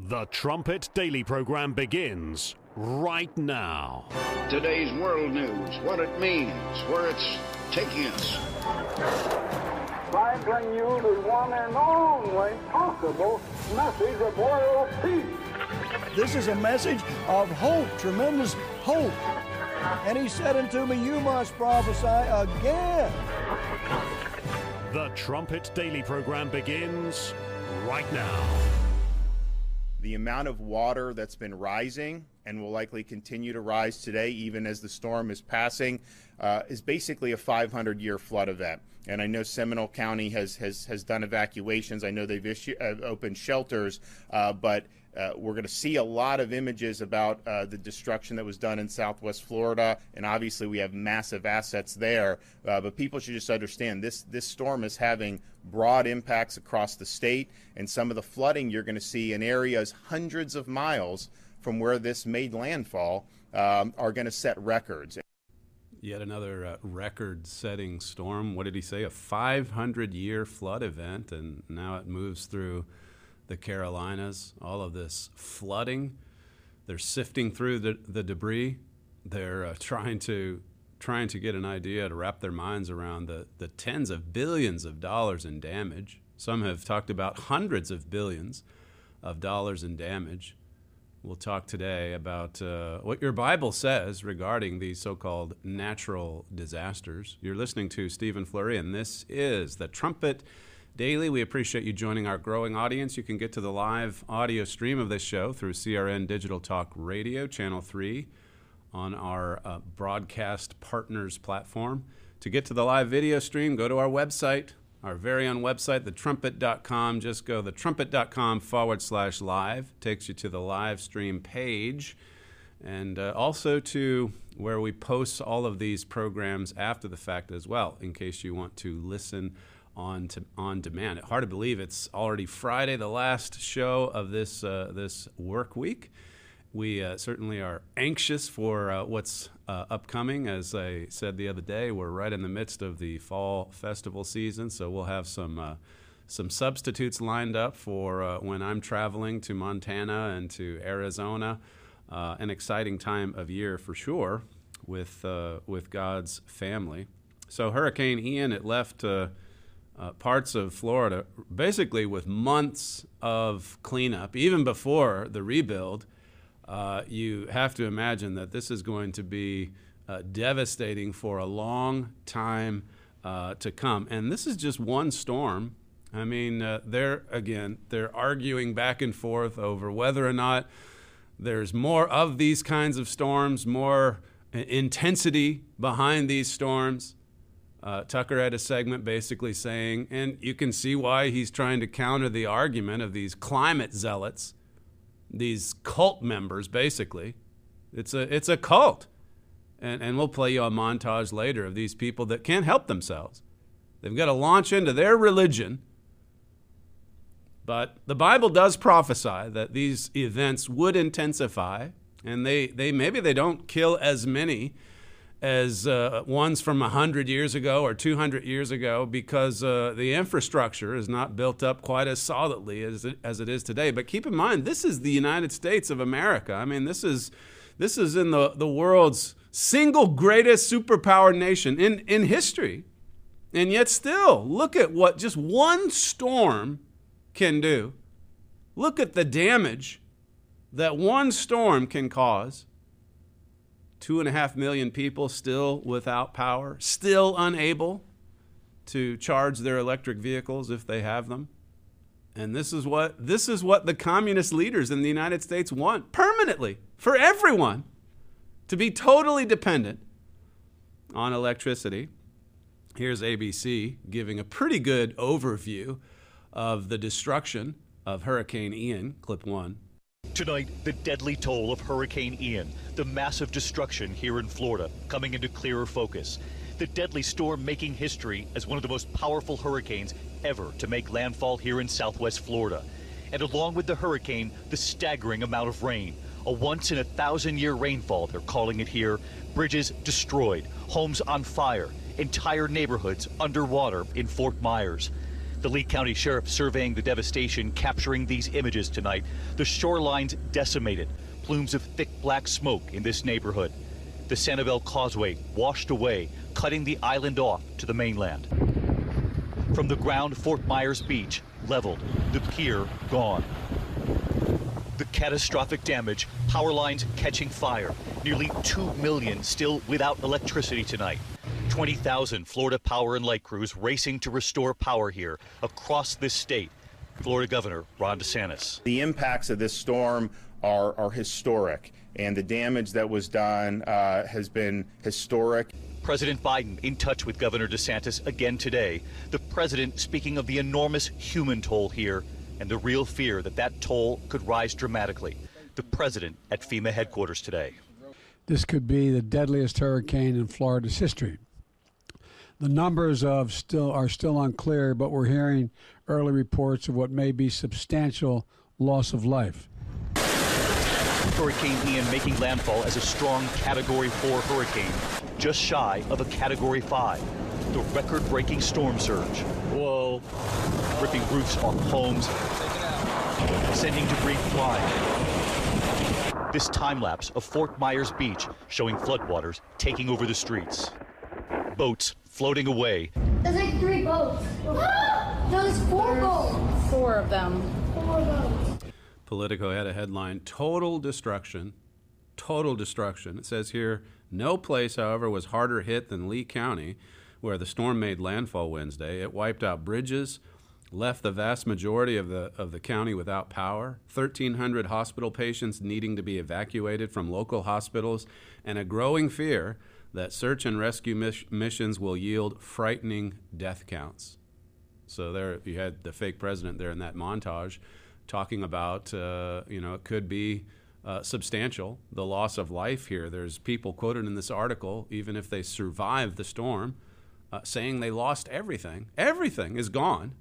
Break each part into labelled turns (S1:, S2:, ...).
S1: The Trumpet Daily program begins right now.
S2: Today's world news, what it means, where it's taking us.
S3: I bring you the one and only possible message of world peace.
S4: This is a message of hope, tremendous hope. And he said unto me, you must prophesy again.
S1: The Trumpet Daily program begins right now.
S5: The amount of water that's been rising and will likely continue to rise today, even as the storm is passing, is basically a 500-year flood event. And I know Seminole County has done evacuations. I know they've opened shelters, but we're going to see a lot of images about the destruction that was done in Southwest Florida, and obviously we have massive assets there. But people should just understand this storm is having broad impacts across the state, and some of the flooding you're going to see in areas hundreds of miles from where this made landfall are going to set records.
S6: Yet another record-setting storm. What did he say? A 500-year flood event, and now it moves through the Carolinas. All of this flooding. They're sifting through the debris. They're trying to get an idea to wrap their minds around the tens of billions of dollars in damage. Some have talked about hundreds of billions of dollars in damage. We'll talk today about what your Bible says regarding these so-called natural disasters. You're listening to Stephen Flurry, and this is the Trumpet Daily. We appreciate you joining our growing audience. You can get to the live audio stream of this show through CRN Digital Talk Radio, Channel 3, on our broadcast partners platform. To get to the live video stream, go to our website, our very own website, thetrumpet.com. Just go thetrumpet.com/live. Takes you to the live stream page, and also to where we post all of these programs after the fact as well, in case you want to listen on demand. It's hard to believe it's already Friday, the last show of this work week. We certainly are anxious for what's upcoming. As I said the other day, we're right in the midst of the fall festival season, so we'll have some substitutes lined up for when I'm traveling to Montana and to Arizona. An exciting time of year for sure with God's family. So Hurricane Ian, it left parts of Florida basically with months of cleanup, even before the rebuild. You have to imagine that this is going to be devastating for a long time to come. And this is just one storm. I mean, they're arguing back and forth over whether or not there's more of these kinds of storms, more intensity behind these storms. Tucker had a segment basically saying, and you can see why he's trying to counter the argument of these climate zealots, these cult members, basically. It's a cult. And we'll play you a montage later of these people that can't help themselves. They've got to launch into their religion. But the Bible does prophesy that these events would intensify, and they maybe they don't kill as many as ones from 100 years ago or 200 years ago, because the infrastructure is not built up quite as solidly as it is today. But keep in mind, this is the United States of America. I mean, this is in the world's single greatest superpower nation in history. And yet still, look at what just one storm can do. Look at the damage that one storm can cause. 2.5 million people still without power, still unable to charge their electric vehicles if they have them. And this is what the communist leaders in the United States want permanently for everyone, to be totally dependent on electricity. Here's ABC giving a pretty good overview of the destruction of Hurricane Ian, clip 1.
S7: Tonight, the deadly toll of Hurricane Ian, the massive destruction here in Florida, coming into clearer focus. The deadly storm making history as one of the most powerful hurricanes ever to make landfall here in Southwest Florida. And along with the hurricane, the staggering amount of rain. A once-in-a-thousand-year rainfall, they're calling it here. Bridges destroyed, homes on fire, entire neighborhoods underwater in Fort Myers. The Lee County Sheriff surveying the devastation, capturing these images tonight. The shoreline's decimated. Plumes of thick black smoke in this neighborhood. The Sanibel Causeway washed away, cutting the island off to the mainland. From the ground, Fort Myers Beach leveled, the pier gone. The catastrophic damage, power lines catching fire. Nearly 2 million still without electricity tonight. 20,000 Florida power and light crews racing to restore power here across this state. Florida Governor Ron DeSantis.
S5: The impacts of this storm are historic, and the damage that was done has been historic.
S7: President Biden in touch with Governor DeSantis again today. The president speaking of the enormous human toll here and the real fear that that toll could rise dramatically. The president at FEMA headquarters today.
S8: This could be the deadliest hurricane in Florida's history. The numbers are still unclear, but we're hearing early reports of what may be substantial loss of life.
S7: Hurricane Ian making landfall as a strong Category 4 hurricane, just shy of a Category 5. The record-breaking storm surge. Whoa. Ripping roofs off homes, sending debris flying. This time-lapse of Fort Myers Beach showing floodwaters taking over the streets. Boats floating away.
S9: There's like 3 boats. There's 4 boats.
S10: 4 of them.
S9: 4 boats.
S6: Politico had a headline, Total Destruction. Total destruction. It says here, no place, however, was harder hit than Lee County, where the storm made landfall Wednesday. It wiped out bridges, left the vast majority of the county without power, 1,300 hospital patients needing to be evacuated from local hospitals, and a growing fear that search and rescue missions will yield frightening death counts. So there you had the fake president there in that montage talking about, it could be substantial, the loss of life here. There's people quoted in this article, even if they survived the storm, saying they lost everything. Everything is gone.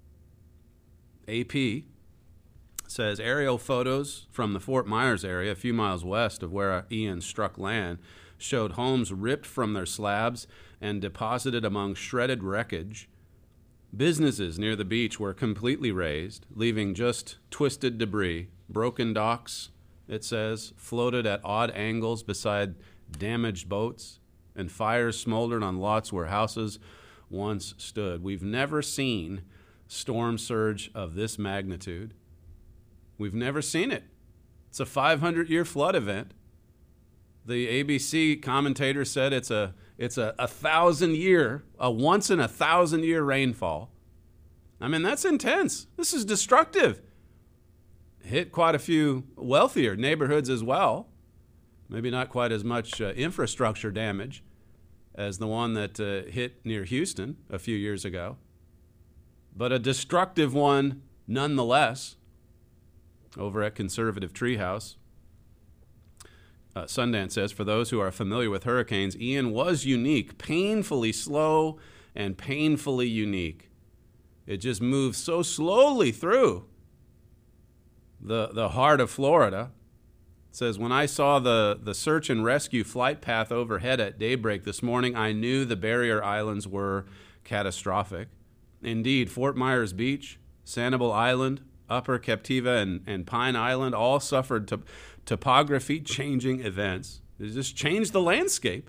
S6: AP says aerial photos from the Fort Myers area, a few miles west of where Ian struck land, showed homes ripped from their slabs and deposited among shredded wreckage. Businesses near the beach were completely razed, leaving just twisted debris. Broken docks, it says, floated at odd angles beside damaged boats, and fires smoldered on lots where houses once stood. We've never seen storm surge of this magnitude. We've never seen it. It's a 500-year flood event. The ABC commentator said it's a 1,000-year, a once in 1,000-year rainfall. I mean, that's intense. This is destructive. Hit quite a few wealthier neighborhoods as well. Maybe not quite as much infrastructure damage as the one that hit near Houston a few years ago, but a destructive one nonetheless. Over at Conservative Treehouse, Sundance says, for those who are familiar with hurricanes, Ian was unique, painfully slow and painfully unique. It just moved so slowly through the heart of Florida. It says, when I saw the search and rescue flight path overhead at daybreak this morning, I knew the barrier islands were catastrophic. Indeed, Fort Myers Beach, Sanibel Island, Upper Captiva, and Pine Island all suffered topography-changing events. It just changed the landscape.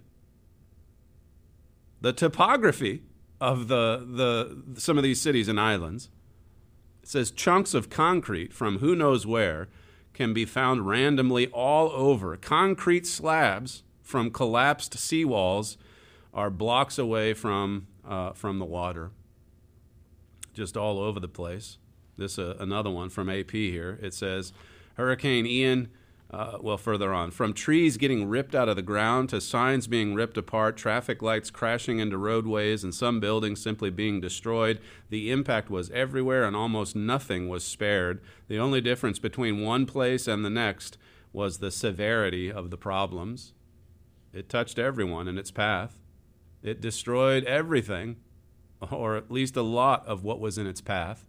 S6: The topography of some of these cities and islands. It says chunks of concrete from who knows where can be found randomly all over. Concrete slabs from collapsed seawalls are blocks away from the water. Just all over the place. This another one from AP here. It says, Hurricane Ian, further on, from trees getting ripped out of the ground to signs being ripped apart, traffic lights crashing into roadways, and some buildings simply being destroyed. The impact was everywhere and almost nothing was spared. The only difference between one place and the next was the severity of the problems. It touched everyone in its path. It destroyed everything, or at least a lot of what was in its path.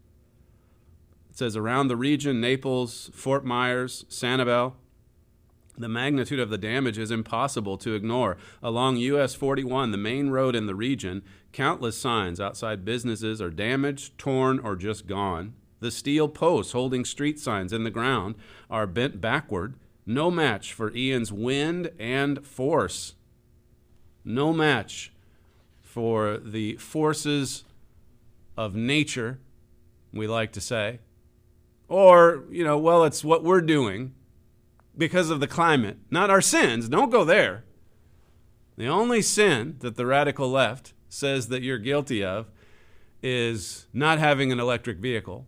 S6: It says around the region, Naples, Fort Myers, Sanibel, The magnitude of the damage is impossible to ignore. Along US 41, the main road in the region, countless signs outside businesses are damaged, torn, or just gone. The steel posts holding street signs in the ground are bent backward. No match for Ian's wind and force. No match for the forces of nature, we like to say. Or, well, it's what we're doing because of the climate, not our sins. Don't go there. The only sin that the radical left says that you're guilty of is not having an electric vehicle,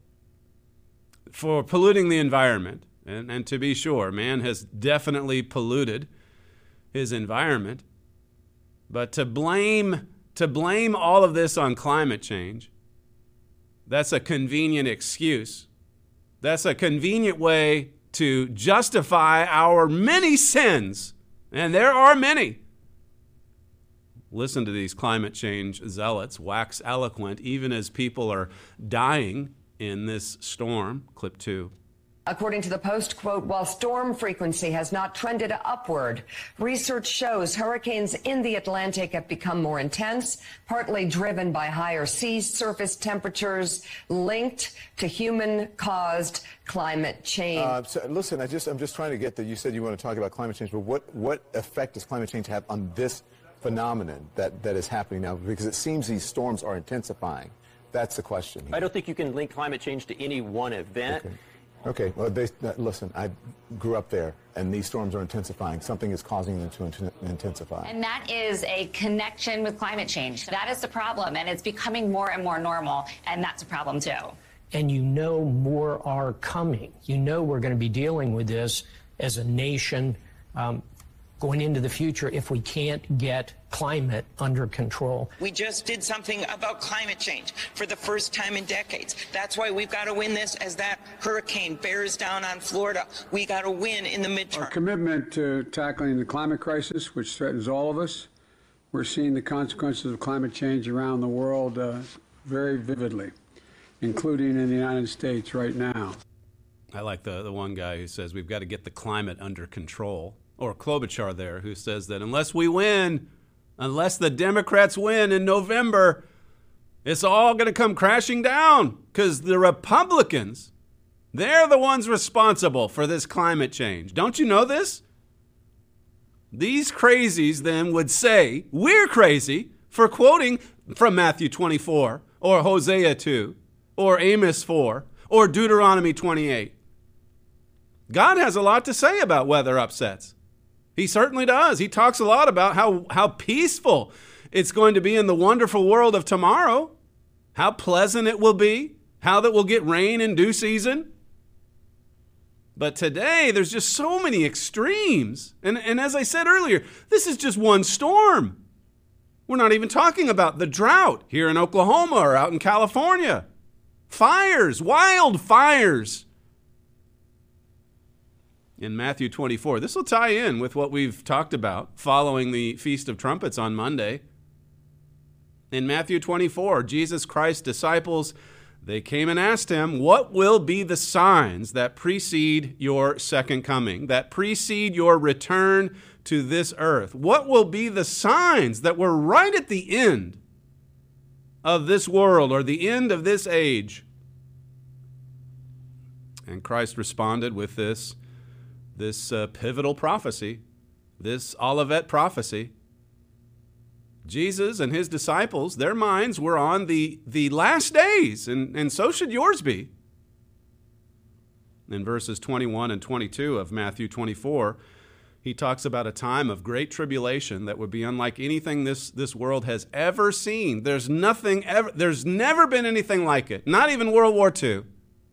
S6: for polluting the environment. And to be sure, man has definitely polluted his environment. But to blame all of this on climate change, that's a convenient excuse. That's a convenient way to justify our many sins. And there are many. Listen to these climate change zealots wax eloquent even as people are dying in this storm. Clip 2.
S10: According to the Post, quote, while storm frequency has not trended upward, research shows hurricanes in the Atlantic have become more intense, partly driven by higher sea surface temperatures linked to human-caused climate change.
S11: So listen, I'm just trying to get that. You said you want to talk about climate change, but what effect does climate change have on this phenomenon that is happening now? Because it seems these storms are intensifying. That's the question here.
S12: I don't think you can link climate change to any one event.
S11: Okay. Well, listen, I grew up there, and these storms are intensifying. Something is causing them to intensify.
S13: And that is a connection with climate change. That is the problem, and it's becoming more and more normal, and that's a problem, too.
S14: And more are coming. We're going to be dealing with this as a nation going into the future if we can't get climate under control.
S15: We just did something about climate change for the first time in decades. That's why we've got to win this as that hurricane bears down on Florida. We got to win in the midterm.
S8: Our commitment to tackling the climate crisis, which threatens all of us, we're seeing the consequences of climate change around the world very vividly, including in the United States right now.
S6: I like the one guy who says we've got to get the climate under control. Or Klobuchar there, who says that unless the Democrats win in November, it's all going to come crashing down because the Republicans, they're the ones responsible for this climate change. Don't you know this? These crazies then would say we're crazy for quoting from Matthew 24 or Hosea 2 or Amos 4 or Deuteronomy 28. God has a lot to say about weather upsets. He certainly does. He talks a lot about how peaceful it's going to be in the wonderful world of tomorrow, how pleasant it will be, how that we'll get rain in due season. But today, there's just so many extremes. And as I said earlier, this is just one storm. We're not even talking about the drought here in Oklahoma or out in California. Fires, wild fires. In Matthew 24. This will tie in with what we've talked about following the Feast of Trumpets on Monday. In Matthew 24, Jesus Christ's disciples, they came and asked him, what will be the signs that precede your second coming, that precede your return to this earth? What will be the signs that we're right at the end of this world or the end of this age? And Christ responded with this pivotal prophecy, this Olivet prophecy. Jesus and his disciples, their minds were on the last days, and so should yours be. In verses 21 and 22 of Matthew 24, he talks about a time of great tribulation that would be unlike anything this world has ever seen. There's never been anything like it, not even World War II.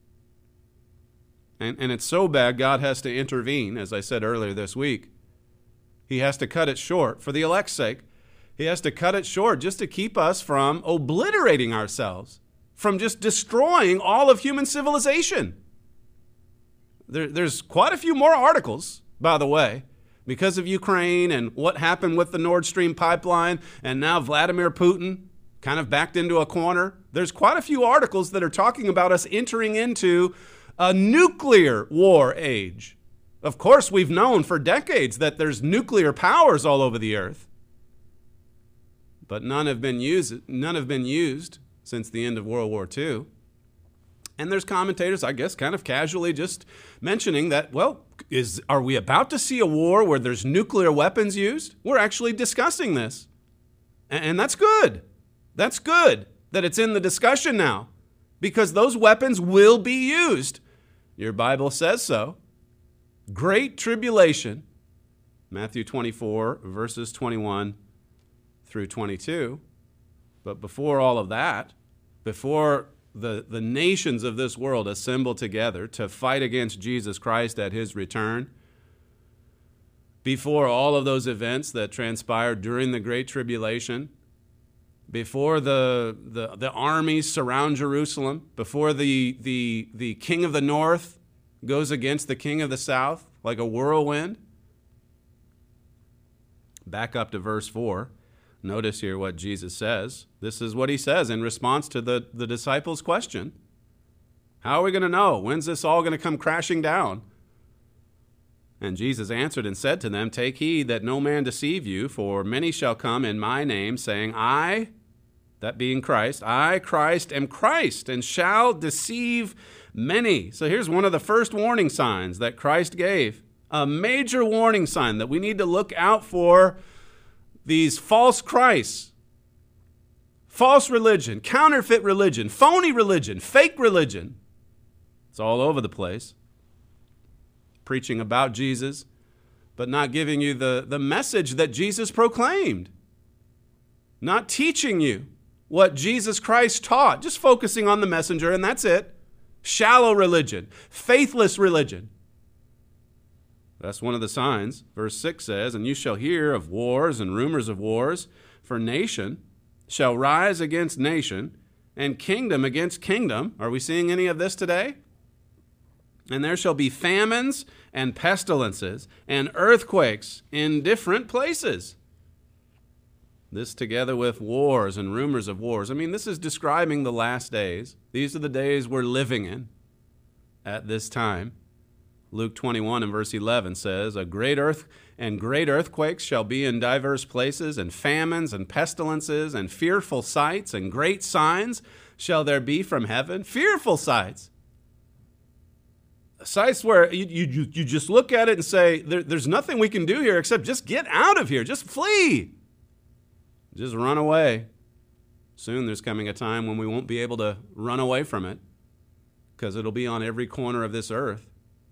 S6: And it's so bad, God has to intervene, as I said earlier this week. He has to cut it short for the elect's sake. He has to cut it short just to keep us from obliterating ourselves, from just destroying all of human civilization. There's quite a few more articles, by the way, because of Ukraine and what happened with the Nord Stream pipeline, and now Vladimir Putin kind of backed into a corner. There's quite a few articles that are talking about us entering into a nuclear war age. Of course, we've known for decades that there's nuclear powers all over the earth. But none have been used since the end of World War II. And there's commentators, I guess, kind of casually just mentioning that, well, are we about to see a war where there's nuclear weapons used? We're actually discussing this. And that's good. That's good that it's in the discussion now, because those weapons will be used. Your Bible says so. Great tribulation, Matthew 24, verses 21 through 22. But before all of that, before the nations of this world assemble together to fight against Jesus Christ at his return, before all of those events that transpired during the Great Tribulation, before the armies surround Jerusalem, before the king of the north goes against the king of the south like a whirlwind. Back up to verse 4. Notice here what Jesus says. This is what he says in response to the disciples' question. How are we going to know? When's this all going to come crashing down? And Jesus answered and said to them, Take heed that no man deceive you, for many shall come in my name, saying, I, that being Christ, I, Christ, am Christ, and shall deceive many. So here's one of the first warning signs that Christ gave. A major warning sign that we need to look out for these false Christs, false religion, counterfeit religion, phony religion, fake religion. It's all over the place. Preaching about Jesus, but not giving you the message that Jesus proclaimed. Not teaching you what Jesus Christ taught, just focusing on the messenger, and that's it. Shallow religion, faithless religion. That's one of the signs. Verse 6 says, And you shall hear of wars and rumors of wars, for nation shall rise against nation, and kingdom against kingdom. Are we seeing any of this today? And there shall be famines and pestilences and earthquakes in different places. This together with wars and rumors of wars. I mean, this is describing the last days. These are the days we're living in at this time. Luke 21 and verse 11 says, great earthquakes shall be in diverse places, and famines and pestilences and fearful sights and great signs shall there be from heaven. Fearful sights. Sights where you just look at it and say, there's nothing we can do here except just get out of here. Just flee. Just run away. Soon there's coming a time when we won't be able to run away from it because it'll be on every corner of this earth.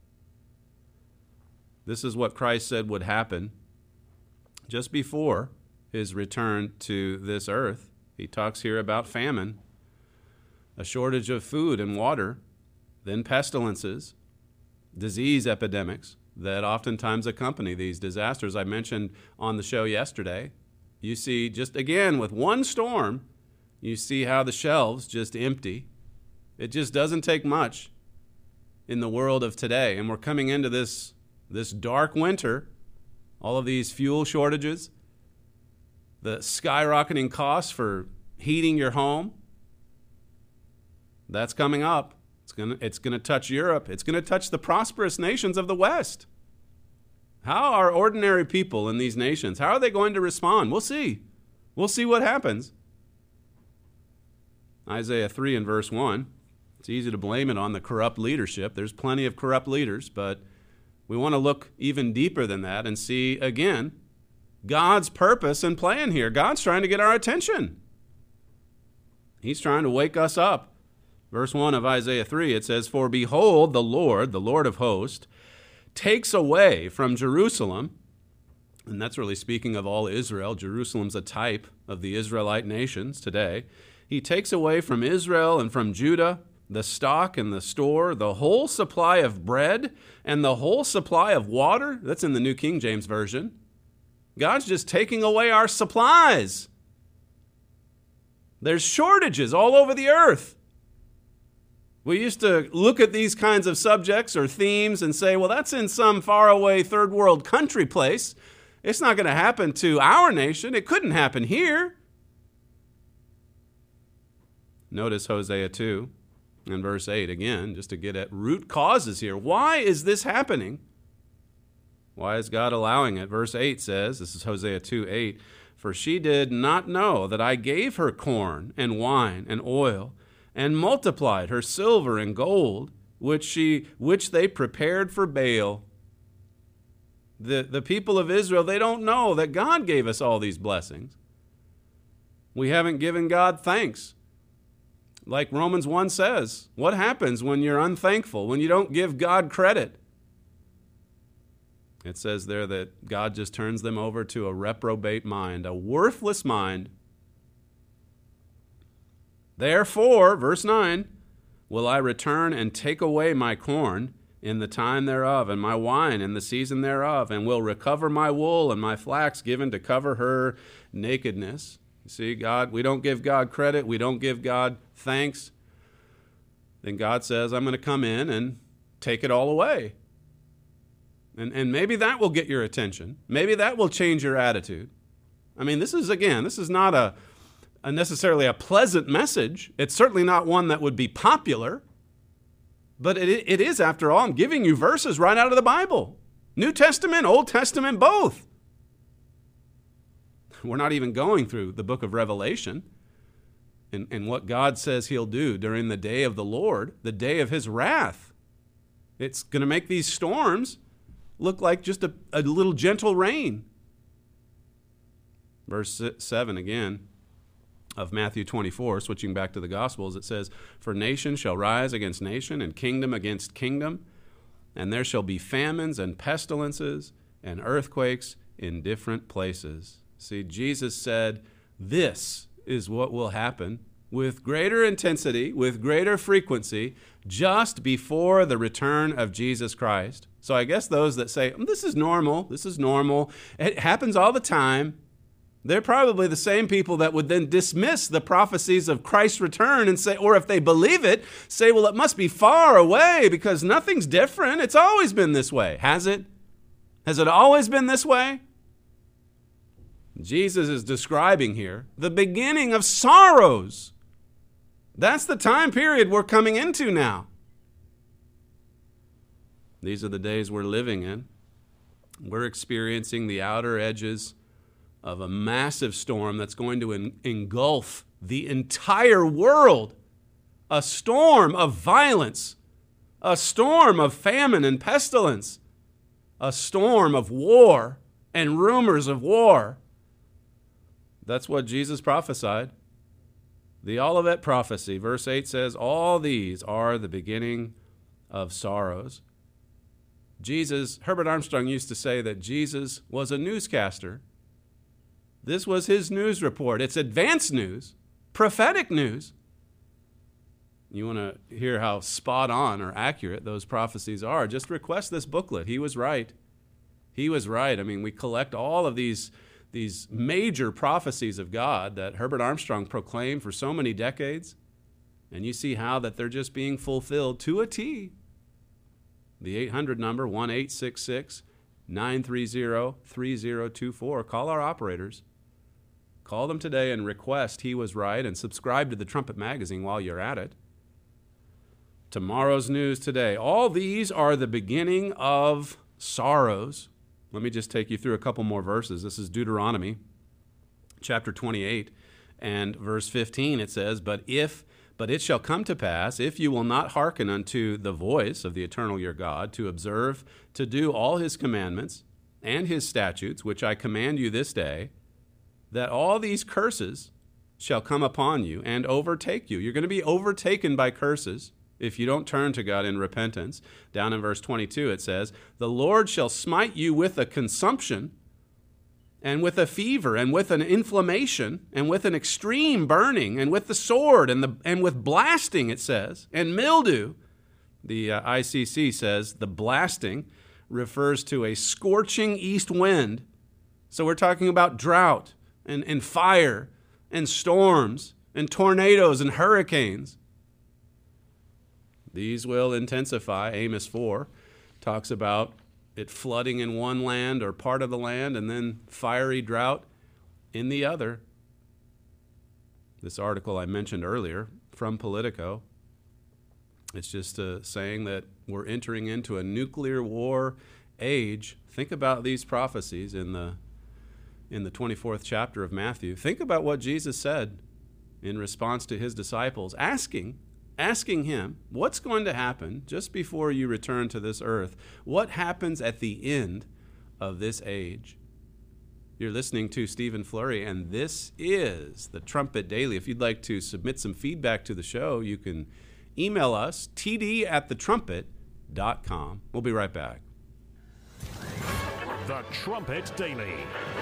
S6: This is what Christ said would happen just before his return to this earth. He talks here about famine, a shortage of food and water, then pestilences, disease epidemics that oftentimes accompany these disasters. I mentioned on the show yesterday, you see just again with one storm, you see how the shelves just empty. It just doesn't take much in the world of today. And we're coming into this dark winter, all of these fuel shortages, the skyrocketing costs for heating your home, that's coming up. It's going to touch Europe. It's going to touch the prosperous nations of the West. How are ordinary people in these nations, how are they going to respond? We'll see. We'll see what happens. Isaiah 3 and verse 1, it's easy to blame it on the corrupt leadership. There's plenty of corrupt leaders, but we want to look even deeper than that and see, again, God's purpose and plan here. God's trying to get our attention. He's trying to wake us up. Verse 1 of Isaiah 3, it says, For behold, the Lord of hosts, takes away from Jerusalem, and that's really speaking of all Israel. Jerusalem's a type of the Israelite nations today. He takes away from Israel and from Judah the stock and the store, the whole supply of bread and the whole supply of water. That's in the New King James Version. God's just taking away our supplies. There's shortages all over the earth. We used to look at these kinds of subjects or themes and say, well, that's in some faraway third world country place. It's not going to happen to our nation. It couldn't happen here. Notice Hosea 2 and verse 8 again, just to get at root causes here. Why is this happening? Why is God allowing it? Verse 8 says, this is Hosea 2:8, for she did not know that I gave her corn and wine and oil and multiplied her silver and gold, which they prepared for Baal. The people of Israel, they don't know that God gave us all these blessings. We haven't given God thanks. Like Romans 1 says, what happens when you're unthankful, when you don't give God credit? It says there that God just turns them over to a reprobate mind, a worthless mind. Therefore, verse 9, will I return and take away my corn in the time thereof, and my wine in the season thereof, and will recover my wool and my flax given to cover her nakedness. You see, God, we don't give God credit, we don't give God thanks. Then God says, I'm going to come in and take it all away. And maybe that will get your attention. Maybe that will change your attitude. I mean, this is not a necessarily a pleasant message. It's certainly not one that would be popular. But it is, after all, I'm giving you verses right out of the Bible. New Testament, Old Testament, both. We're not even going through the book of Revelation and what God says he'll do during the day of the Lord, the day of his wrath. It's going to make these storms look like just a little gentle rain. Verse 7 again of Matthew 24, switching back to the Gospels, it says, for nation shall rise against nation, and kingdom against kingdom, and there shall be famines and pestilences and earthquakes in different places. See, Jesus said, this is what will happen with greater intensity, with greater frequency, just before the return of Jesus Christ. So I guess those that say, this is normal, it happens all the time, they're probably the same people that would then dismiss the prophecies of Christ's return and say, or if they believe it, say, well, it must be far away because nothing's different. It's always been this way. Has it? Has it always been this way? Jesus is describing here the beginning of sorrows. That's the time period we're coming into now. These are the days we're living in. We're experiencing the outer edges of a massive storm that's going to engulf the entire world. A storm of violence, a storm of famine and pestilence, a storm of war and rumors of war. That's what Jesus prophesied. The Olivet prophecy, verse 8 says, all these are the beginning of sorrows. Herbert Armstrong used to say that Jesus was a newscaster. This was his news report. It's advanced news, prophetic news. You want to hear how spot on or accurate those prophecies are, just request this booklet. He was right. He was right. I mean, we collect all of these major prophecies of God that Herbert Armstrong proclaimed for so many decades, and you see how that they're just being fulfilled to a T. The 800 number, 1-866-930-3024. Call our operators. Call them today and request He Was Right, and subscribe to the Trumpet Magazine while you're at it. Tomorrow's news today. All these are the beginning of sorrows. Let me just take you through a couple more verses. This is Deuteronomy chapter 28 and verse 15. It says, But it shall come to pass, if you will not hearken unto the voice of the eternal your God, to observe, to do all his commandments and his statutes, which I command you this day, that all these curses shall come upon you and overtake you. You're going to be overtaken by curses if you don't turn to God in repentance. Down in verse 22 it says, The Lord shall smite you with a consumption, and with a fever, and with an inflammation, and with an extreme burning, and with the sword, and with blasting, it says, and mildew. The ICC says the blasting refers to a scorching east wind. So we're talking about drought, and fire, and storms, and tornadoes, and hurricanes. These will intensify. Amos 4 talks about it flooding in one land or part of the land, and then fiery drought in the other. This article I mentioned earlier from Politico, it's just saying that we're entering into a nuclear war age, think about these prophecies in the 24th chapter of Matthew. Think about what Jesus said in response to his disciples, asking him, what's going to happen just before you return to this earth? What happens at the end of this age? You're listening to Stephen Flurry, and this is the Trumpet Daily. If you'd like to submit some feedback to the show, you can email us, td@thetrumpet.com. We'll be right back.
S1: The Trumpet Daily.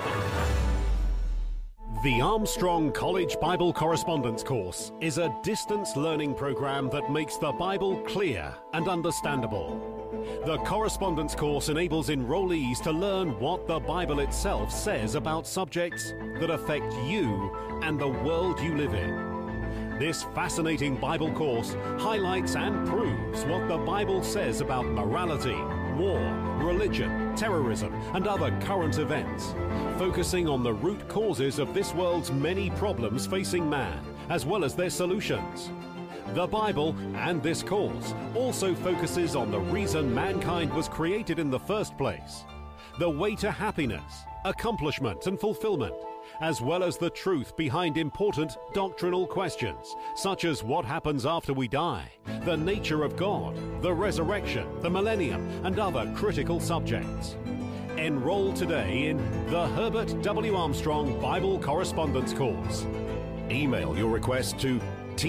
S1: The Armstrong College Bible Correspondence Course is a distance learning program that makes the Bible clear and understandable. The correspondence course enables enrollees to learn what the Bible itself says about subjects that affect you and the world you live in. This fascinating Bible course highlights and proves what the Bible says about morality, war, religion, terrorism, and other current events, focusing on the root causes of this world's many problems facing man, as well as their solutions. The Bible and this course also focuses on the reason mankind was created in the first place, the way to happiness, accomplishment, and fulfillment, as well as the truth behind important doctrinal questions, such as what happens after we die, the nature of God, the resurrection, the millennium, and other critical subjects. Enroll today in the Herbert W. Armstrong Bible Correspondence Course. Email your request to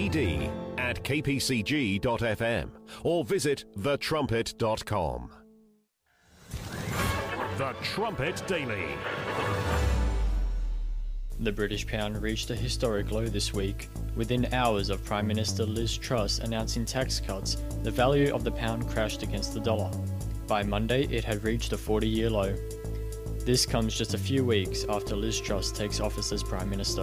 S1: td@kpcg.fm or visit thetrumpet.com. The Trumpet Daily.
S16: The British pound reached a historic low this week. Within hours of Prime Minister Liz Truss announcing tax cuts, the value of the pound crashed against the dollar. By Monday, it had reached a 40-year low. This comes just a few weeks after Liz Truss takes office as Prime Minister.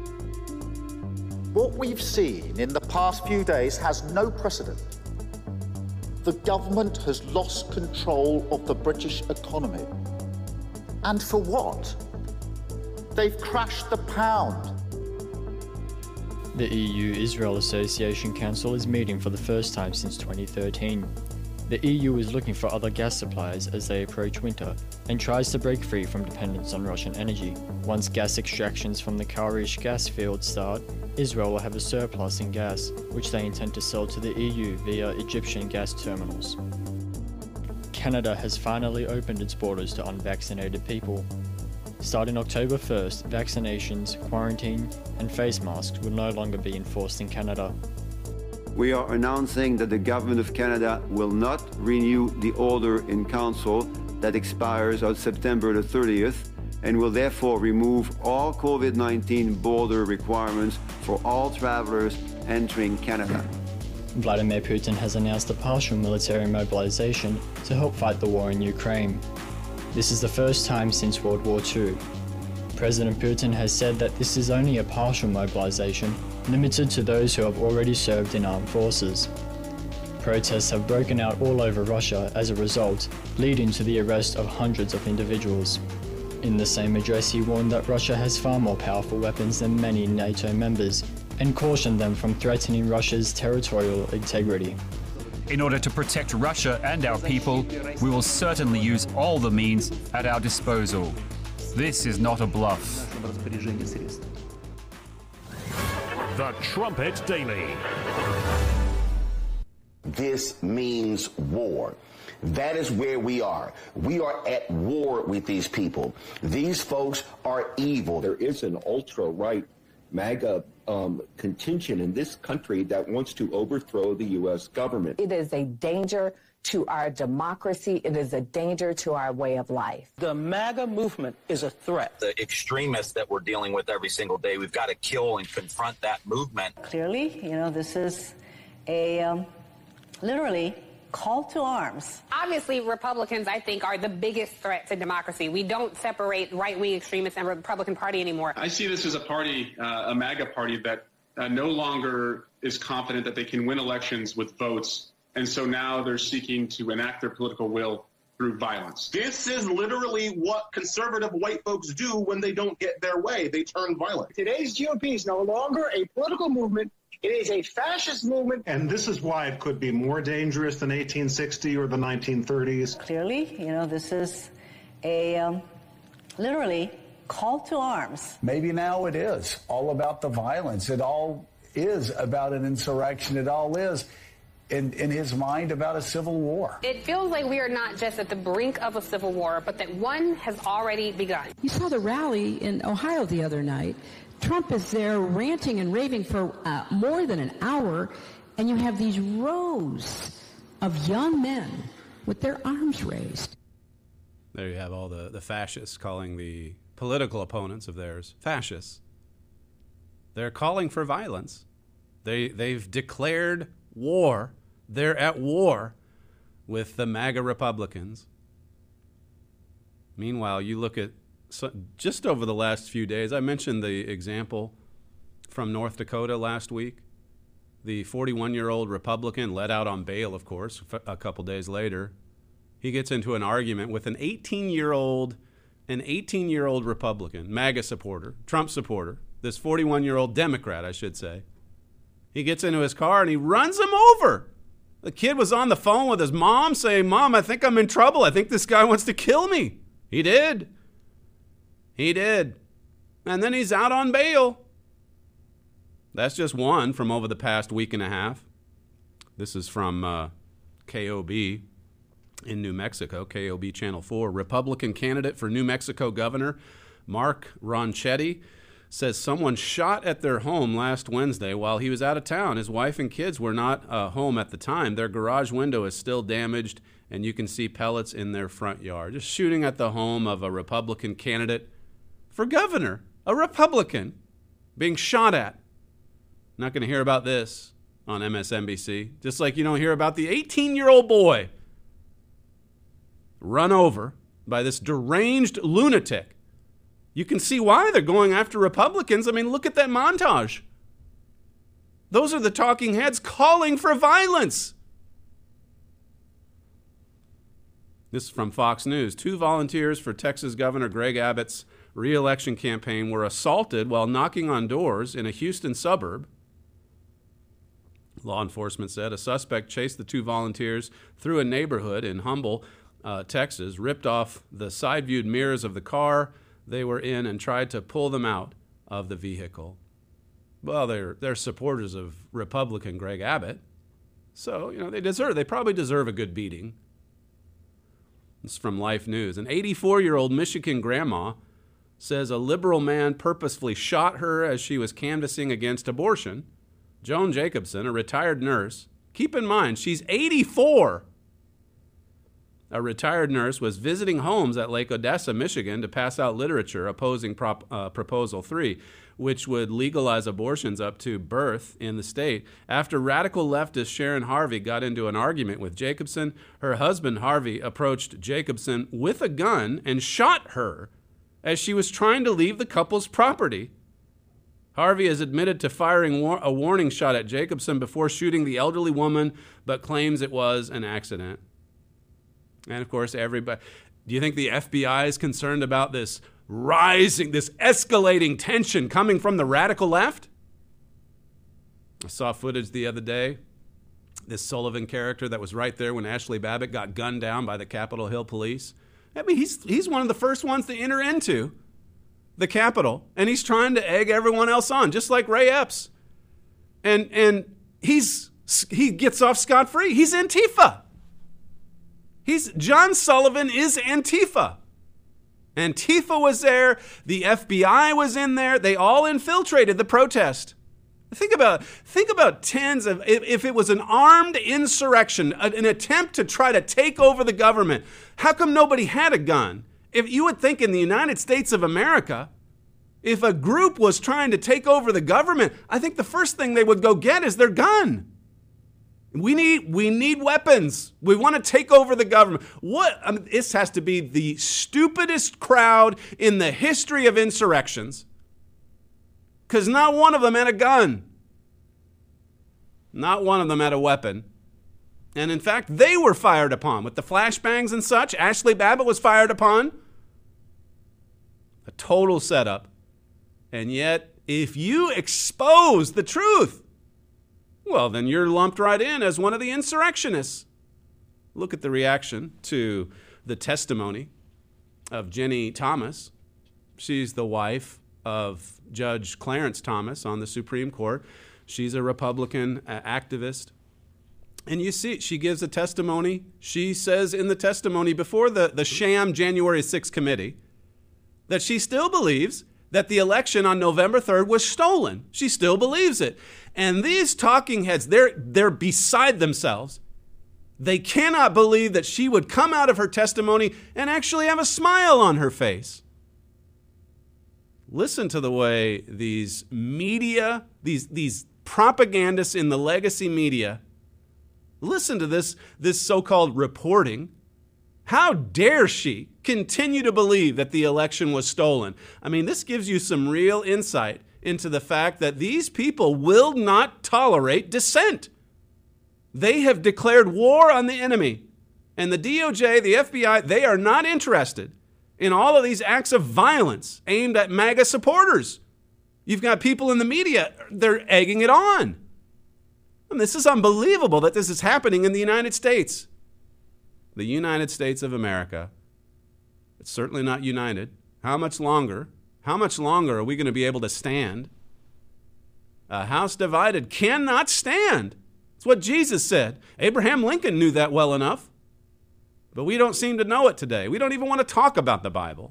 S17: What we've seen in the past few days has no precedent. The government has lost control of the British economy. And for what? They've crashed the pound.
S16: The EU-Israel Association Council is meeting for the first time since 2013. The EU is looking for other gas suppliers as they approach winter and tries to break free from dependence on Russian energy. Once gas extractions from the Karish gas field start, Israel will have a surplus in gas, which they intend to sell to the EU via Egyptian gas terminals. Canada has finally opened its borders to unvaccinated people. Starting October 1st, vaccinations, quarantine, and face masks will no longer be enforced in Canada.
S18: We are announcing that the Government of Canada will not renew the order in Council that expires on September the 30th and will therefore remove all COVID-19 border requirements for all travelers entering Canada.
S16: Vladimir Putin has announced a partial military mobilization to help fight the war in Ukraine. This is the first time since World War II. President Putin has said that this is only a partial mobilization, limited to those who have already served in armed forces. Protests have broken out all over Russia as a result, leading to the arrest of hundreds of individuals. In the same address, he warned that Russia has far more powerful weapons than many NATO members, and cautioned them from threatening Russia's territorial integrity.
S19: In order to protect Russia and our people, we will certainly use all the means at our disposal. This is not a bluff.
S1: The Trumpet Daily.
S20: This means war. That is where we are. We are at war with these people. These folks are evil.
S21: There is an ultra-right MAGA contingent in this country that wants to overthrow the U.S. government.
S22: It is a danger to our democracy. It is a danger to our way of life.
S23: The MAGA movement is a threat.
S24: The extremists that we're dealing with every single day, we've got to kill and confront that movement.
S25: Clearly, this is a literally call to arms.
S26: Obviously, Republicans, I think, are the biggest threat to democracy. We don't separate right-wing extremists and Republican Party anymore.
S27: I see this as a party, a MAGA party, that no longer is confident that they can win elections with votes. And so now they're seeking to enact their political will through violence.
S28: This is literally what conservative white folks do when they don't get their way. They turn violent.
S29: Today's GOP is no longer a political movement
S28: It is a fascist movement.
S2: And this is why it could be more dangerous than 1860 or the 1930s.
S25: Clearly, this is a literally call to arms.
S3: Maybe now it is all about the violence. It all is about an insurrection. It all is, in his mind, about a civil war.
S26: It feels like we are not just at the brink of a civil war, but that one has already begun.
S4: You saw the rally in Ohio the other night. Trump is there ranting and raving for more than an hour, and you have these rows of young men with their arms raised.
S6: There you have all the fascists calling the political opponents of theirs fascists. They're calling for violence. They've declared war. They're at war with the MAGA Republicans. Meanwhile, you look at just over the last few days, I mentioned the example from North Dakota last week. The 41-year-old Republican let out on bail, of course, a couple days later. He gets into an argument with an 18-year-old Republican, MAGA supporter, Trump supporter, this 41-year-old Democrat, I should say. He gets into his car and he runs him over. The kid was on the phone with his mom saying, "Mom, I think I'm in trouble. I think this guy wants to kill me." He did. And then he's out on bail. That's just one from over the past week and a half. This is from KOB in New Mexico, KOB Channel 4. Republican candidate for New Mexico governor Mark Ronchetti says someone shot at their home last Wednesday while he was out of town. His wife and kids were not home at the time. Their garage window is still damaged, and you can see pellets in their front yard. Just shooting at the home of a Republican candidate for governor, a Republican being shot at. Not going to hear about this on MSNBC, just like you don't hear about the 18-year-old boy run over by this deranged lunatic. You can see why they're going after Republicans. I mean, look at that montage. Those are the talking heads calling for violence. This is from Fox News. 2 volunteers for Texas Governor Greg Abbott's re-election campaign were assaulted while knocking on doors in a Houston suburb. Law enforcement said a suspect chased the 2 volunteers through a neighborhood in Humble, Texas, ripped off the side-viewed mirrors of the car they were in and tried to pull them out of the vehicle. Well, they're supporters of Republican Greg Abbott, so they probably deserve a good beating. This is from Life News. An 84-year-old Michigan grandma says a liberal man purposefully shot her as she was canvassing against abortion. Joan Jacobson, a retired nurse, keep in mind, she's 84. A retired nurse was visiting homes at Lake Odessa, Michigan, to pass out literature opposing Proposal 3, which would legalize abortions up to birth in the state. After radical leftist Sharon Harvey got into an argument with Jacobson, her husband Harvey approached Jacobson with a gun and shot her as she was trying to leave the couple's property. Harvey has admitted to firing a warning shot at Jacobson before shooting the elderly woman, but claims it was an accident. And of course, everybody, do you think the FBI is concerned about this rising, this escalating tension coming from the radical left? I saw footage the other day, this Sullivan character that was right there when Ashley Babbitt got gunned down by the Capitol Hill police. I mean, he's one of the first ones to enter into the Capitol, and he's trying to egg everyone else on, just like Ray Epps. And he gets off scot-free. He's Antifa. John Sullivan is Antifa. Antifa was there. The FBI was in there. They all infiltrated the protest. Think about tens of, if it was an armed insurrection, an attempt to try to take over the government, how come nobody had a gun? If you would think in the United States of America, if a group was trying to take over the government, I think the first thing they would go get is their gun. We need weapons. We want to take over the government. This has to be the stupidest crowd in the history of insurrections, because not one of them had a gun. Not one of them had a weapon. And in fact, they were fired upon with the flashbangs and such. Ashley Babbitt was fired upon. A total setup. And yet, if you expose the truth, well, then you're lumped right in as one of the insurrectionists. Look at the reaction to the testimony of Ginny Thomas. She's the wife of Judge Clarence Thomas on the Supreme Court. She's a Republican activist. And you see, she gives a testimony. She says in the testimony before the sham January 6th committee that she still believes that the election on November 3rd was stolen. She still believes it. And these talking heads, they're beside themselves. They cannot believe that she would come out of her testimony and actually have a smile on her face. Listen to the way these media, these propagandists in the legacy media, listen to this so-called reporting. How dare she continue to believe that the election was stolen? I mean, this gives you some real insight into the fact that these people will not tolerate dissent. They have declared war on the enemy. And the DOJ, the FBI, they are not interested in all of these acts of violence aimed at MAGA supporters. You've got people in the media, they're egging it on. And this is unbelievable that this is happening in the United States. The United States of America. It's certainly not united. How much longer? How much longer are we going to be able to stand? A house divided cannot stand. It's what Jesus said. Abraham Lincoln knew that well enough. But we don't seem to know it today. We don't even want to talk about the Bible.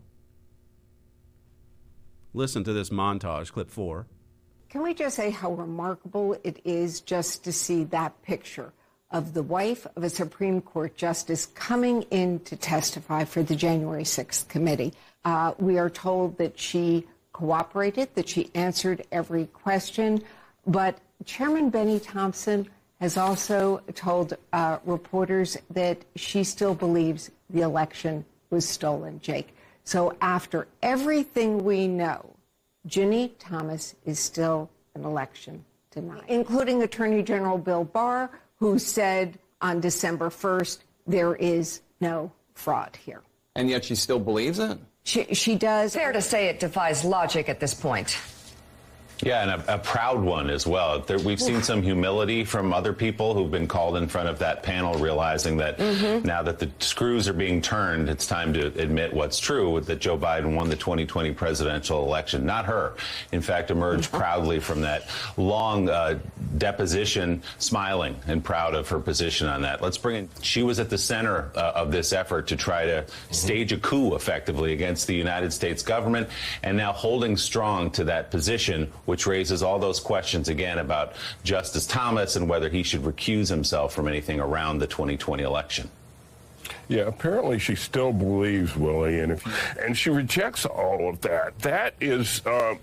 S6: Listen to this montage, clip 4.
S5: Can we just say how remarkable it is just to see that picture of the wife of a Supreme Court justice coming in to testify for the January 6th committee? We are told that she cooperated, that she answered every question, but Chairman Benny Thompson has also told reporters that she still believes the election was stolen, Jake. So after everything we know, Ginny Thomas is still an election denier, including Attorney General Bill Barr, who said on December 1st, there is no fraud here.
S7: And yet she still believes it?
S5: She does.
S9: Fair to say it defies logic at this point.
S10: Yeah, and a proud one as well. We've seen some humility from other people who've been called in front of that panel, realizing that now that the screws are being turned, it's time to admit what's true, that Joe Biden won the 2020 presidential election, not her. In fact, emerged proudly from that long deposition, smiling and proud of her position on that. Let's bring in, she was at the center of this effort to try to stage a coup effectively against the United States government, and now holding strong to that position, which raises all those questions again about Justice Thomas and whether he should recuse himself from anything around the 2020 election.
S11: Yeah, apparently she still believes, Willie, and she rejects all of that. That is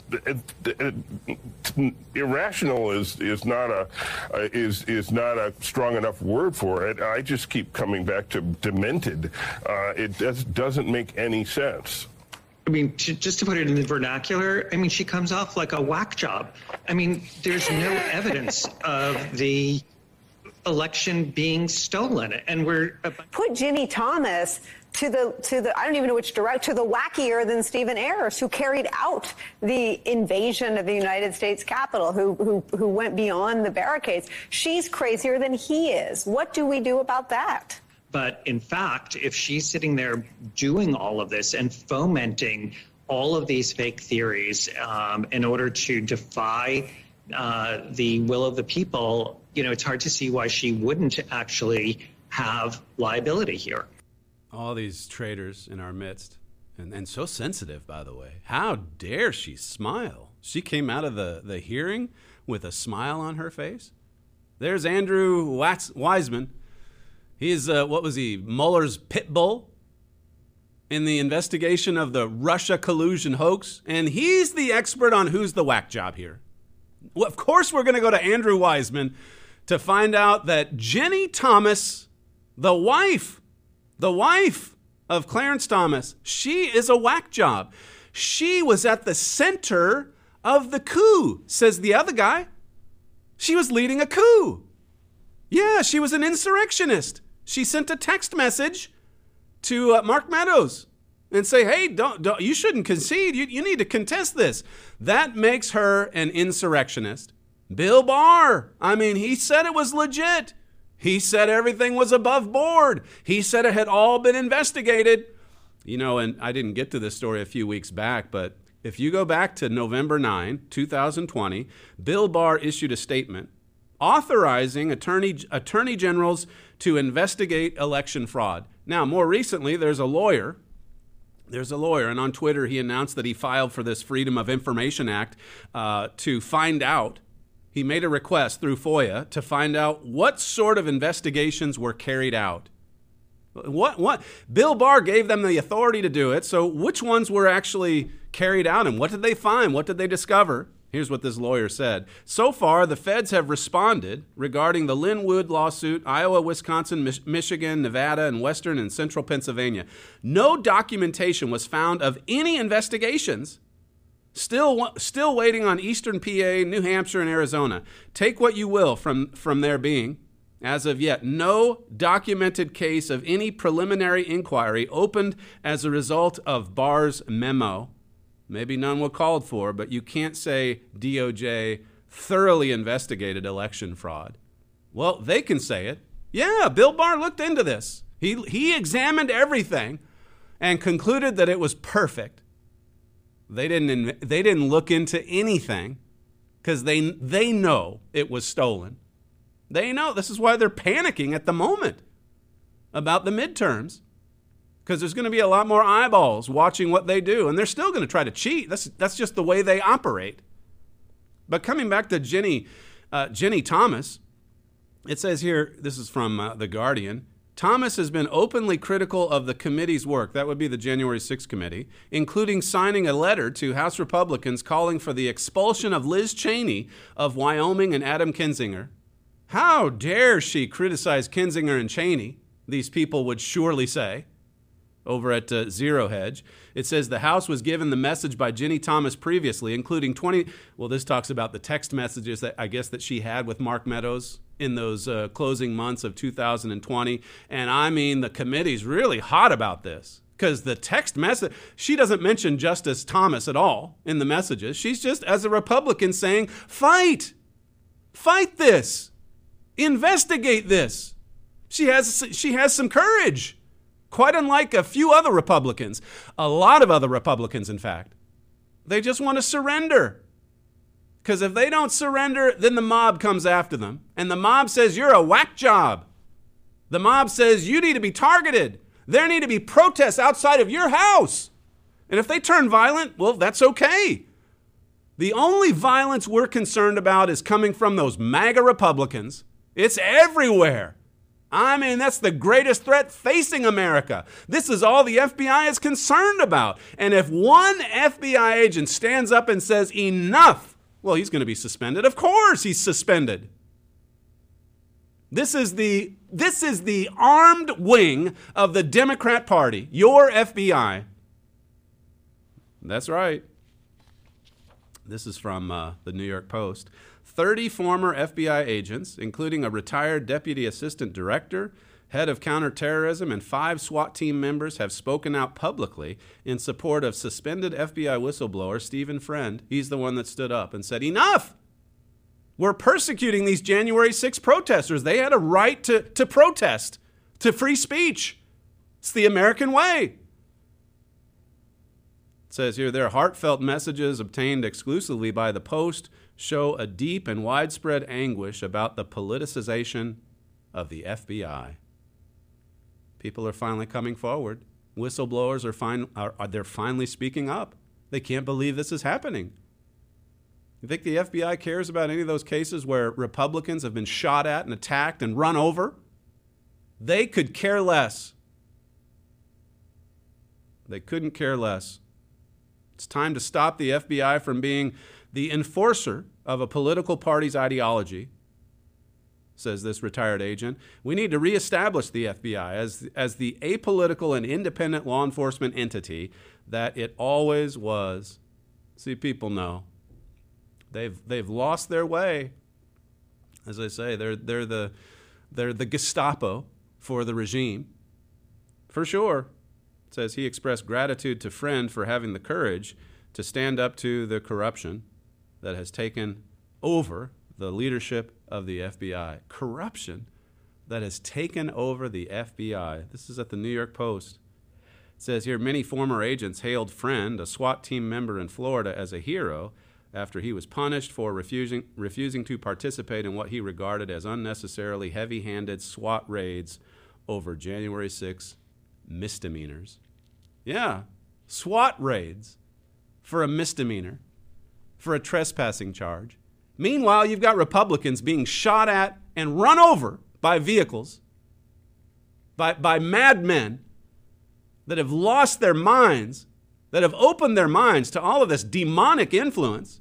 S11: irrational. Is not a strong enough word for it. I just keep coming back to demented. It doesn't make any sense.
S12: I mean, just to put it in the vernacular, I mean, she comes off like a whack job. I mean, there's no evidence of the election being stolen, and we're
S13: put Ginny Thomas to the I don't even know which direct, to the wackier than Stephen Ayers, who carried out the invasion of the United States Capitol, who went beyond the barricades. She's crazier than he is. What do we do about that?
S12: But in fact, if she's sitting there doing all of this and fomenting all of these fake theories in order to defy the will of the people, you know, it's hard to see why she wouldn't actually have liability here.
S6: All these traitors in our midst, and so sensitive, by the way. How dare she smile? She came out of the hearing with a smile on her face. There's Andrew Weissmann. He's, Mueller's pit bull in the investigation of the Russia collusion hoax, and he's the expert on who's the whack job here. Well, of course we're going to go to Andrew Weissmann to find out that Ginny Thomas, the wife of Clarence Thomas, she is a whack job. She was at the center of the coup, says the other guy. She was leading a coup. Yeah, she was an insurrectionist. She sent a text message to Mark Meadows and say, hey, don't you shouldn't concede. You need to contest this. That makes her an insurrectionist. Bill Barr. I mean, he said it was legit. He said everything was above board. He said it had all been investigated. You know, and I didn't get to this story a few weeks back, but if you go back to November 9, 2020, Bill Barr issued a statement authorizing attorney generals to investigate election fraud. Now, more recently, there's a lawyer, and on Twitter he announced that he filed for this Freedom of Information Act to find out. He made a request through FOIA to find out what sort of investigations were carried out. What? Bill Barr gave them the authority to do it, so which ones were actually carried out, and what did they find? What did they discover? Here's what this lawyer said. So far, the feds have responded regarding the Lynn Wood lawsuit, Iowa, Wisconsin, Michigan, Nevada, and Western and Central Pennsylvania. No documentation was found of any investigations. Still waiting on Eastern PA, New Hampshire, and Arizona. Take what you will from there being. As of yet, no documented case of any preliminary inquiry opened as a result of Barr's memo. Maybe none were called for, but you can't say DOJ thoroughly investigated election fraud. Well, they can say it. Yeah, Bill Barr looked into this. He examined everything and concluded that it was perfect. They didn't look into anything because they know it was stolen. They know. This is why they're panicking at the moment about the midterms, because there's going to be a lot more eyeballs watching what they do, and they're still going to try to cheat. That's just the way they operate. But coming back to Ginny Thomas, it says here, this is from The Guardian, Thomas has been openly critical of the committee's work, that would be the January 6th committee, including signing a letter to House Republicans calling for the expulsion of Liz Cheney of Wyoming and Adam Kinzinger. How dare she criticize Kinzinger and Cheney, these people would surely say, over at Zero Hedge. It says the House was given the message by Ginny Thomas previously, including this talks about the text messages that I guess that she had with Mark Meadows in those closing months of 2020. And I mean, the committee's really hot about this because the text message, she doesn't mention Justice Thomas at all in the messages. She's just, as a Republican, saying, fight this, investigate this. She has some courage. Quite unlike a few other Republicans, a lot of other Republicans, in fact. They just want to surrender. Because if they don't surrender, then the mob comes after them. And the mob says, you're a whack job. The mob says, you need to be targeted. There need to be protests outside of your house. And if they turn violent, well, that's okay. The only violence we're concerned about is coming from those MAGA Republicans. It's everywhere. I mean, that's the greatest threat facing America. This is all the FBI is concerned about. And if one FBI agent stands up and says enough, well, he's going to be suspended. Of course he's suspended. This is the armed wing of the Democrat Party, your FBI. That's right. This is from the New York Post. 30 former FBI agents, including a retired deputy assistant director, head of counterterrorism, and 5 SWAT team members have spoken out publicly in support of suspended FBI whistleblower Stephen Friend. He's the one that stood up and said, enough! We're persecuting these January 6 protesters. They had a right to protest, to free speech. It's the American way. It says here, their heartfelt messages obtained exclusively by the Post show a deep and widespread anguish about the politicization of the FBI. People are finally coming forward. Whistleblowers they're finally speaking up. They can't believe this is happening. You think the FBI cares about any of those cases where Republicans have been shot at and attacked and run over? They could care less. They couldn't care less. It's time to stop the FBI from being the enforcer of a political party's ideology, says this retired agent. We need to reestablish the FBI as the apolitical and independent law enforcement entity that it always was. See, people know. They've lost their way. As I say, they're the Gestapo for the regime. For sure. It says he expressed gratitude to Friend for having the courage to stand up to the corruption that has taken over the leadership of the FBI. Corruption that has taken over the FBI. This is at the New York Post. It says here, many former agents hailed Friend, a SWAT team member in Florida, as a hero after he was punished for refusing to participate in what he regarded as unnecessarily heavy-handed SWAT raids over January 6 misdemeanors. Yeah, SWAT raids for a misdemeanor, for a trespassing charge. Meanwhile, you've got Republicans being shot at and run over by vehicles, by madmen that have lost their minds, that have opened their minds to all of this demonic influence,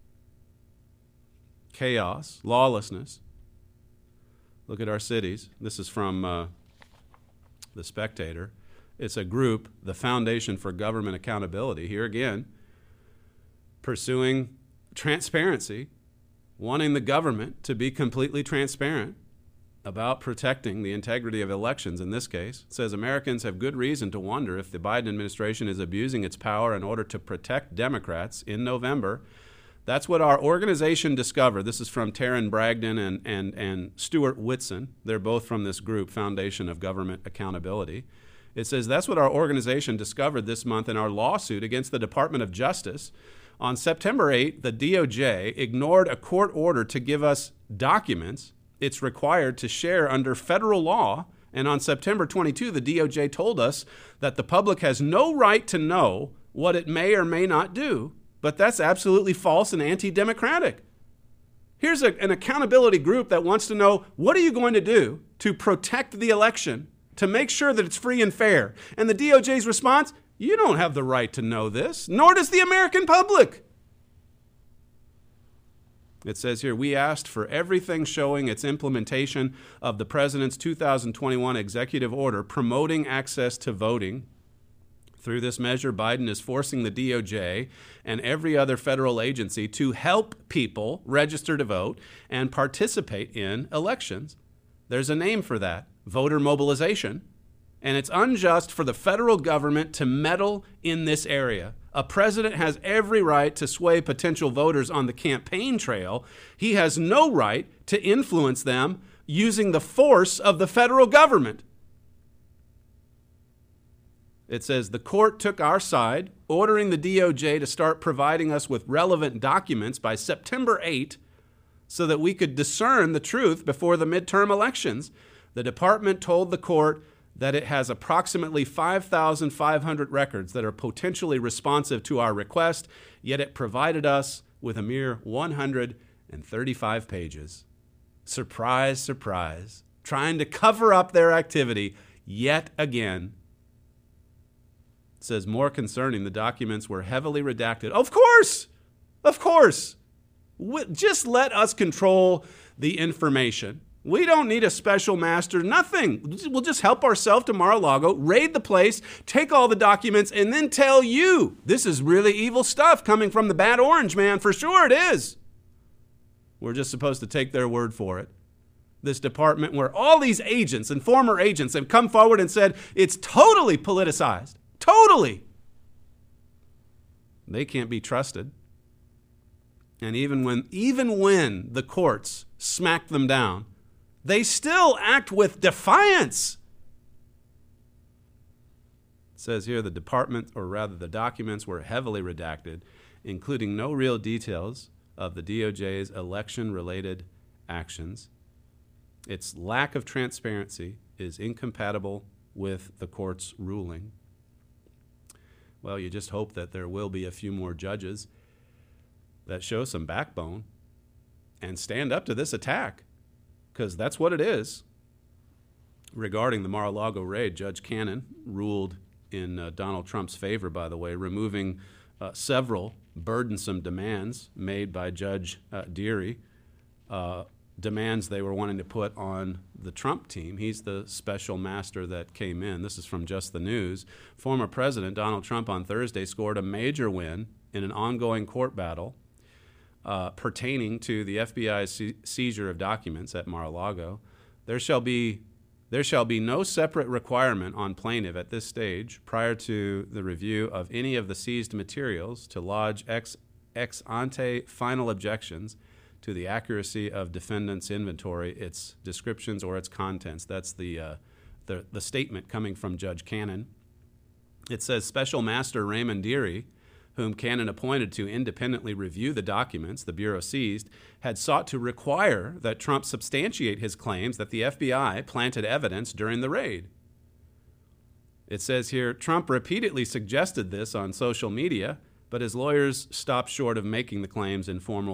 S6: chaos, lawlessness. Look at our cities. This is from The Spectator. It's a group, the Foundation for Government Accountability, here again, pursuing transparency, wanting the government to be completely transparent about protecting the integrity of elections in this case. It says Americans have good reason to wonder if the Biden administration is abusing its power in order to protect Democrats in November. That's what our organization discovered. This is from Taryn Bragdon and Stuart Whitson. They're both from this group, Foundation of Government Accountability. It says that's what our organization discovered this month in our lawsuit against the Department of Justice. On September 8, the DOJ ignored a court order to give us documents it's required to share under federal law. And on September 22, the DOJ told us that the public has no right to know what it may or may not do. But that's absolutely false and anti-democratic. Here's an accountability group that wants to know, what are you going to do to protect the election, to make sure that it's free and fair? And the DOJ's response, you don't have the right to know this, nor does the American public. It says here, we asked for everything showing its implementation of the president's 2021 executive order promoting access to voting. Through this measure, Biden is forcing the DOJ and every other federal agency to help people register to vote and participate in elections. There's a name for that, voter mobilization. And it's unjust for the federal government to meddle in this area. A president has every right to sway potential voters on the campaign trail. He has no right to influence them using the force of the federal government. It says the court took our side, ordering the DOJ to start providing us with relevant documents by September 8 so that we could discern the truth before the midterm elections. The department told the court that it has approximately 5,500 records that are potentially responsive to our request, yet it provided us with a mere 135 pages. Surprise, surprise. Trying to cover up their activity yet again. It says more concerning, the documents were heavily redacted. Of course! Of course! Just let us control the information. We don't need a special master, nothing. We'll just help ourselves to Mar-a-Lago, raid the place, take all the documents, and then tell you this is really evil stuff coming from the bad orange man. For sure it is. We're just supposed to take their word for it. This department where all these agents and former agents have come forward and said it's totally politicized. Totally. They can't be trusted. And even when the courts smack them down, they still act with defiance. It says here the documents were heavily redacted, including no real details of the DOJ's election-related actions. Its lack of transparency is incompatible with the court's ruling. Well, you just hope that there will be a few more judges that show some backbone and stand up to this attack, because that's what it is. Regarding the Mar-a-Lago raid, Judge Cannon ruled in Donald Trump's favor, by the way, removing several burdensome demands made by Judge Dearie, demands they were wanting to put on the Trump team. He's the special master that came in. This is from Just the News. Former President Donald Trump on Thursday scored a major win in an ongoing court battle pertaining to the FBI's seizure of documents at Mar-a-Lago. There shall be no separate requirement on plaintiff at this stage prior to the review of any of the seized materials to lodge ex ante final objections to the accuracy of defendant's inventory, its descriptions, or its contents. That's the statement coming from Judge Cannon. It says Special Master Raymond Dearie, whom Cannon appointed to independently review the documents the Bureau seized, had sought to require that Trump substantiate his claims that the FBI planted evidence during the raid. It says here, Trump repeatedly suggested this on social media, but his lawyers stopped short of making the claims in formal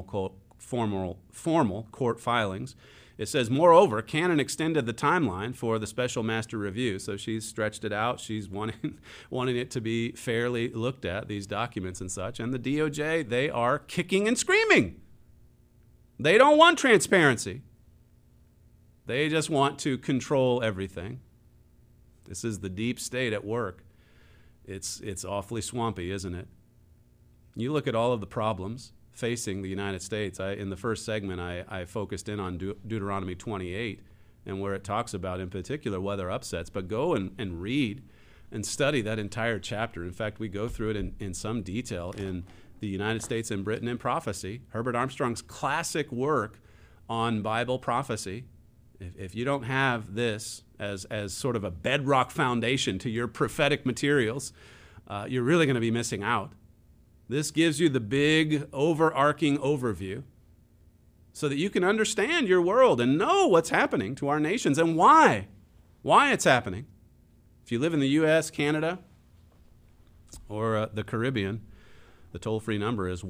S6: court filings. It says, moreover, Cannon extended the timeline for the special master review, so she's stretched it out. She's wanting it to be fairly looked at, these documents and such. And the DOJ, they are kicking and screaming. They don't want transparency. They just want to control everything. This is the deep state at work. It's awfully swampy, isn't it? You look at all of the problems facing the United States. In the first segment, I focused in on Deuteronomy 28 and where it talks about, in particular, weather upsets. But go and read and study that entire chapter. In fact, we go through it in some detail in The United States and Britain in Prophecy, Herbert Armstrong's classic work on Bible prophecy. If you don't have this as sort of a bedrock foundation to your prophetic materials, you're really going to be missing out. This gives you the big, overarching overview so that you can understand your world and know what's happening to our nations and why it's happening. If you live in the U.S., Canada, or the Caribbean, the toll-free number is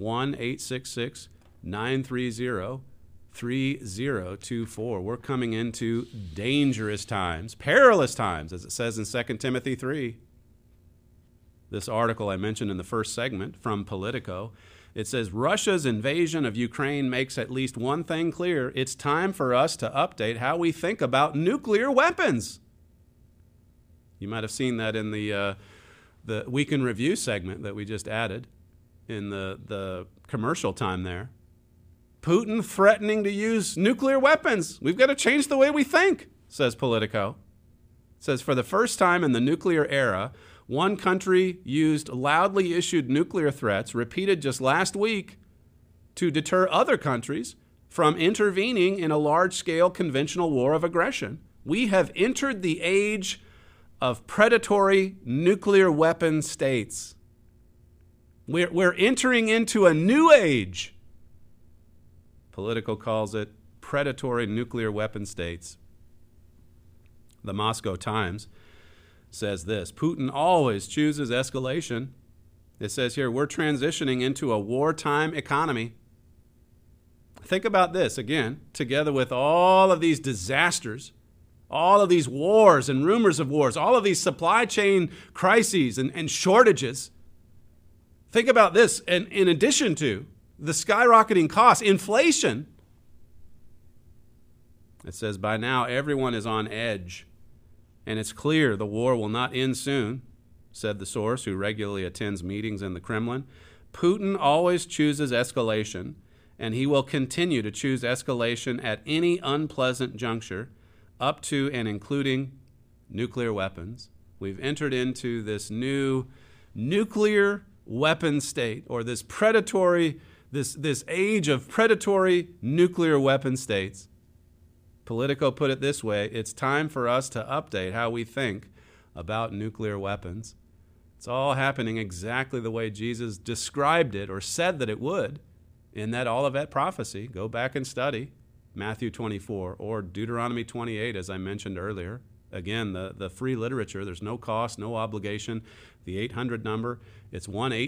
S6: 1-866-930-3024. We're coming into dangerous times, perilous times, as it says in 2 Timothy 3. This article I mentioned in the first segment from Politico, it says, Russia's invasion of Ukraine makes at least one thing clear. It's time for us to update how we think about nuclear weapons. You might have seen that in the Week in Review segment that we just added in the commercial time there. Putin threatening to use nuclear weapons. We've got to change the way we think, says Politico. It says, for the first time in the nuclear era, one country used loudly issued nuclear threats, repeated just last week, to deter other countries from intervening in a large-scale conventional war of aggression. We have entered the age of predatory nuclear weapon states. We're entering into a new age. Politico calls it predatory nuclear weapon states. The Moscow Times says this, Putin always chooses escalation. It says here, we're transitioning into a wartime economy. Think about this, again, together with all of these disasters, all of these wars and rumors of wars, all of these supply chain crises and shortages. Think about this, and in addition to the skyrocketing costs, inflation. It says by now everyone is on edge. And it's clear the war will not end soon, said the source who regularly attends meetings in the Kremlin. Putin always chooses escalation, and he will continue to choose escalation at any unpleasant juncture, up to and including nuclear weapons. We've entered into this new nuclear weapon state, or this predatory, this age of predatory nuclear weapon states. Politico put it this way, it's time for us to update how we think about nuclear weapons. It's all happening exactly the way Jesus described it or said that it would in that Olivet prophecy. Go back and study Matthew 24 or Deuteronomy 28, as I mentioned earlier. Again, the free literature, there's no cost, no obligation. The 800 number, it's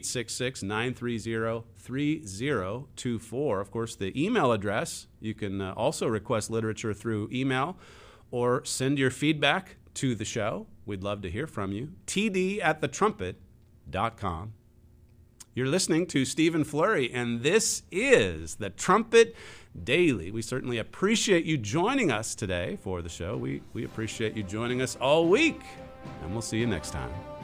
S6: 1-866-930-3024. Of course, the email address, you can also request literature through email or send your feedback to the show. We'd love to hear from you. td@thetrumpet.com. You're listening to Stephen Flurry, and this is the Trumpet Daily. We certainly appreciate you joining us today for the show. We appreciate you joining us all week, and we'll see you next time.